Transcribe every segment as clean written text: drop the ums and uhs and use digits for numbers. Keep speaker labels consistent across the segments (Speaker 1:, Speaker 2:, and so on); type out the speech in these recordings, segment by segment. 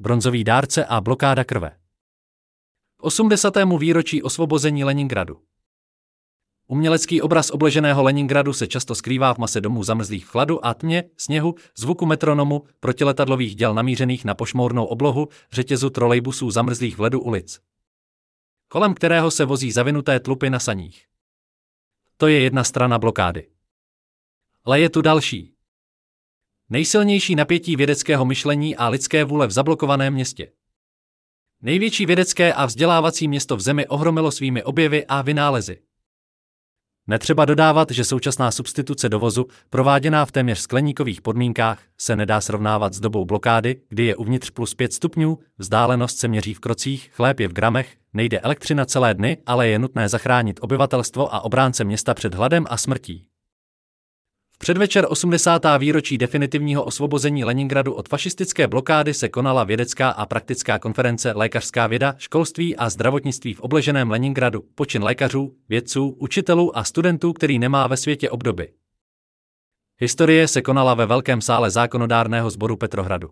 Speaker 1: bronzový dárce a blokáda krve. 80. výročí osvobození Leningradu. Umělecký obraz obleženého Leningradu se často skrývá v mase domů zamrzlých v chladu a tmě, sněhu, zvuku metronomu, protiletadlových děl namířených na pošmournou oblohu, řetězu trolejbusů zamrzlých v ledu ulic, kolem kterého se vozí zavinuté tlupy na saních. To je jedna strana blokády. Ale je tu další. Nejsilnější napětí vědeckého myšlení a lidské vůle v zablokovaném městě. Největší vědecké a vzdělávací město v zemi ohromilo svými objevy a vynálezy. Netřeba dodávat, že současná substituce dovozu, prováděná v téměř skleníkových podmínkách, se nedá srovnávat s dobou blokády, kdy je uvnitř plus 5 stupňů, vzdálenost se měří v krocích, chléb je v gramech, nejde elektřina celé dny, ale je nutné zachránit obyvatelstvo a obránce města před hladem a smrtí. V předvečer 80. výročí definitivního osvobození Leningradu od fašistické blokády se konala vědecká a praktická konference Lékařská věda, školství a zdravotnictví v obleženém Leningradu, počin lékařů, vědců, učitelů a studentů, který nemá ve světě obdoby. Historie se konala ve velkém sále zákonodárného sboru Petrohradu.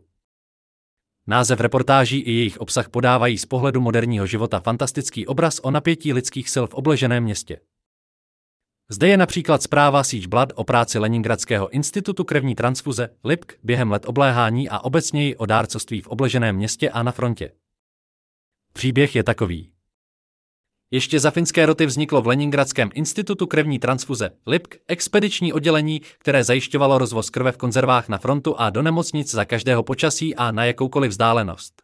Speaker 1: Název reportáží i jejich obsah podávají z pohledu moderního života fantastický obraz o napětí lidských sil v obleženém městě. Zde je například zpráva Siege Blood o práci Leningradského institutu krevní transfuze LIPK během let obléhání a obecněji o dárcovství v obleženém městě a na frontě. Příběh je takový. Ještě za finské roty vzniklo v Leningradském institutu krevní transfuze LIPK expediční oddělení, které zajišťovalo rozvoz krve v konzervách na frontu a do nemocnic za každého počasí a na jakoukoliv vzdálenost.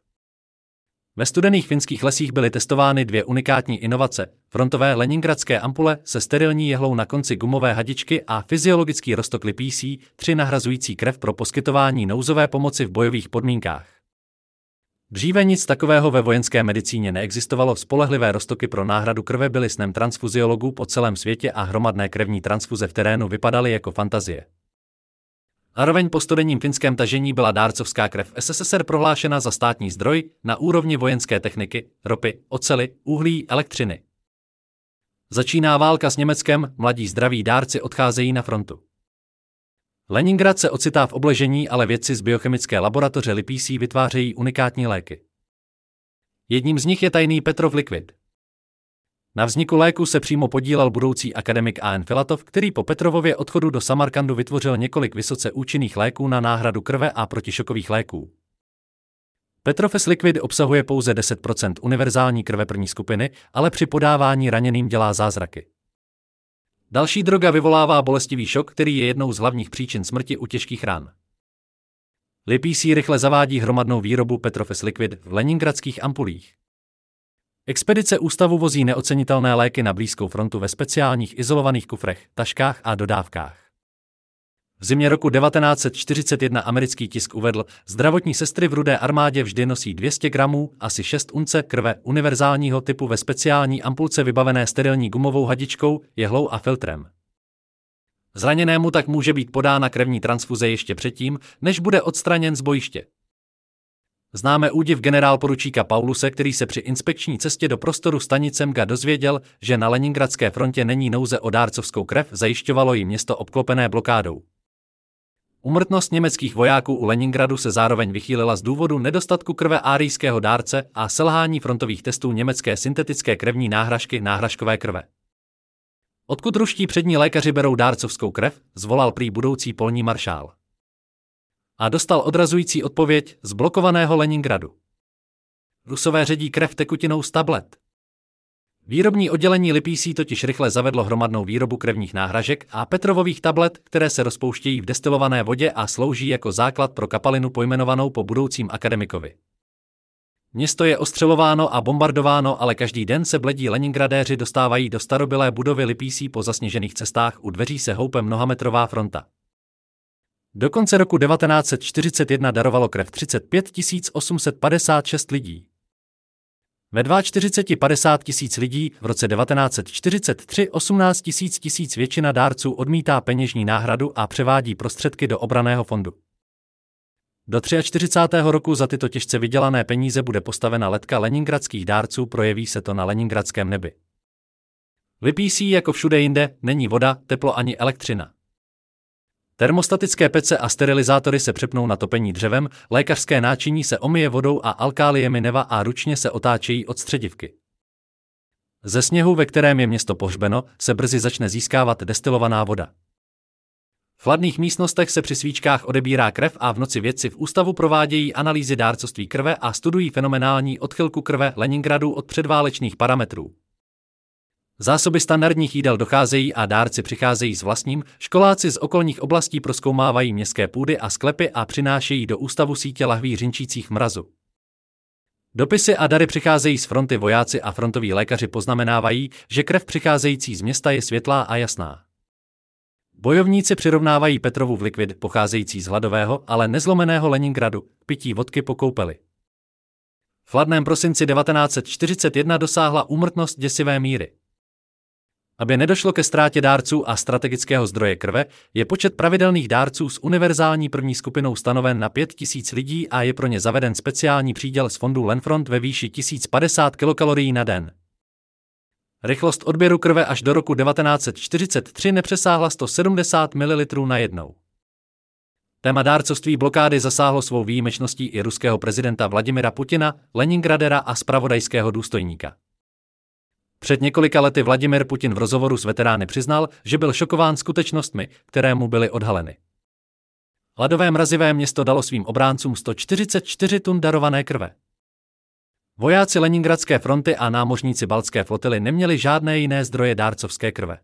Speaker 1: Ve studených finských lesích byly testovány 2 unikátní inovace, frontové leningradské ampule se sterilní jehlou na konci gumové hadičky a fyziologický roztok lipísí, 3 nahrazující krev pro poskytování nouzové pomoci v bojových podmínkách. Dříve nic takového ve vojenské medicíně neexistovalo, spolehlivé roztoky pro náhradu krve byly snem transfuziologů po celém světě a hromadné krevní transfuze v terénu vypadaly jako fantazie. Zároveň po studenním finském tažení byla dárcovská krev SSSR prohlášena za státní zdroj na úrovni vojenské techniky, ropy, oceli, uhlí, elektřiny. Začíná válka s Německem, mladí zdraví dárci odcházejí na frontu. Leningrad se ocitá v obležení, ale vědci z biochemické laboratoře Lipísí vytvářejí unikátní léky. Jedním z nich je tajný Petrov Liquid. Na vzniku léku se přímo podílel budoucí akademik A.N. Filatov, který po Petrovově odchodu do Samarkandu vytvořil několik vysoce účinných léků na náhradu krve a protišokových léků. Petrofes Liquid obsahuje pouze 10% univerzální krve první skupiny, ale při podávání raněným dělá zázraky. Další droga vyvolává bolestivý šok, který je jednou z hlavních příčin smrti u těžkých ran. Lipísí rychle zavádí hromadnou výrobu Petrofes Liquid v leningradských ampulích. Expedice ústavu vozí neocenitelné léky na blízkou frontu ve speciálních izolovaných kufrech, taškách a dodávkách. V zimě roku 1941 americký tisk uvedl, zdravotní sestry v Rudé armádě vždy nosí 200 gramů, asi 6 unce krve univerzálního typu ve speciální ampulce vybavené sterilní gumovou hadičkou, jehlou a filtrem. Zraněnému tak může být podána krevní transfuze ještě předtím, než bude odstraněn z bojiště. Známe údiv generálporučíka Pauluse, který se při inspekční cestě do prostoru stanice MGA dozvěděl, že na leningradské frontě není nouze o dárcovskou krev, zajišťovalo jí město obklopené blokádou. Úmrtnost německých vojáků u Leningradu se zároveň vychýlila z důvodu nedostatku krve árijského dárce a selhání frontových testů německé syntetické krevní náhražkové krve. Odkud ruští přední lékaři berou dárcovskou krev, zvolal prý budoucí polní maršál. A dostal odrazující odpověď z blokovaného Leningradu. Rusové ředí krev tekutinou z tablet. Výrobní oddělení Lipísí totiž rychle zavedlo hromadnou výrobu krevních náhražek a Petrovových tablet, které se rozpouštějí v destilované vodě a slouží jako základ pro kapalinu pojmenovanou po budoucím akademikovi. Město je ostřelováno a bombardováno, ale každý den se bledí Leningradéři dostávají do starobylé budovy Lipísí po zasněžených cestách, u dveří se houpe mnohametrová fronta. Do konce roku 1941 darovalo krev 35 856 lidí. Ve 42 50 tisíc lidí, v roce 1943 18 tisíc většina dárců odmítá peněžní náhradu a převádí prostředky do obranného fondu. Do 43. roku za tyto těžce vydělané peníze bude postavena letka leningradských dárců, projeví se to na leningradském nebi. V Lipísí jako všude jinde není voda, teplo ani elektřina. Termostatické pece a sterilizátory se přepnou na topení dřevem, lékařské náčiní se omyje vodou a alkáliemi neva a ručně se otáčejí od středivky. Ze sněhu, ve kterém je město pohřbeno, se brzy začne získávat destilovaná voda. V chladných místnostech se při svíčkách odebírá krev a v noci vědci v ústavu provádějí analýzy dárcovství krve a studují fenomenální odchylku krve Leningradu od předválečných parametrů. Zásoby standardních jídel docházejí a dárci přicházejí s vlastním, školáci z okolních oblastí prozkoumávají městské půdy a sklepy a přinášejí do ústavu sítě lahví řinčících v mrazu. Dopisy a dary přicházejí z fronty, vojáci a frontoví lékaři poznamenávají, že krev přicházející z města je světlá a jasná. Bojovníci přirovnávají Petrovu v likvid pocházející z hladového, ale nezlomeného Leningradu, pití vodky po koupeli. V chladném prosinci 1941 dosáhla úmrtnost děsivé míry. Aby nedošlo ke ztrátě dárců a strategického zdroje krve, je počet pravidelných dárců s univerzální první skupinou stanoven na 5000 lidí a je pro ně zaveden speciální příděl z fondu Lenfront ve výši 1050 kilokalorií na den. Rychlost odběru krve až do roku 1943 nepřesáhla 170 ml na jednou. Téma dárcovství blokády zasáhlo svou výjimečností i ruského prezidenta Vladimira Putina, Leningradera a zpravodajského důstojníka. Před několika lety Vladimir Putin v rozhovoru s veterány přiznal, že byl šokován skutečnostmi, které mu byly odhaleny. Hladové mrazivé město dalo svým obráncům 144 tun darované krve. Vojáci Leningradské fronty a námořníci Baltské flotily neměli žádné jiné zdroje dárcovské krve.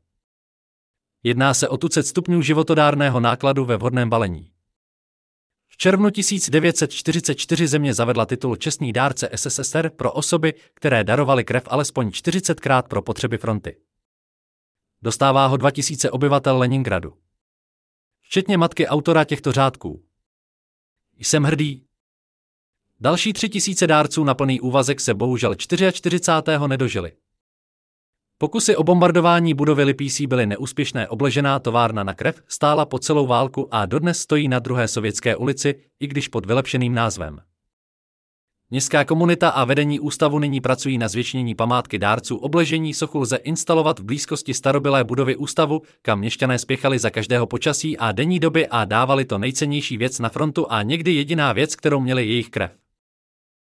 Speaker 1: Jedná se o tucet stupňů životodárného nákladu ve vhodném balení. V červnu 1944 země zavedla titul Čestný dárce SSSR pro osoby, které darovaly krev alespoň 40krát pro potřeby fronty. Dostává ho 2000 obyvatel Leningradu. Včetně matky autora těchto řádků. Jsem hrdý. Další 3000 dárců na plný úvazek se bohužel 44. nedožili. Pokusy o bombardování budovy Lipísí byly neúspěšné. Obležená továrna na krev stála po celou válku a dodnes stojí na 2. Sovětské ulici, i když pod vylepšeným názvem. Městská komunita a vedení ústavu nyní pracují na zvětšnění památky dárců. Obležení sochu lze instalovat v blízkosti starobylé budovy ústavu, kam měšťané spěchali za každého počasí a denní doby a dávali to nejcennější věc na frontu a někdy jediná věc, kterou měli, jejich krev.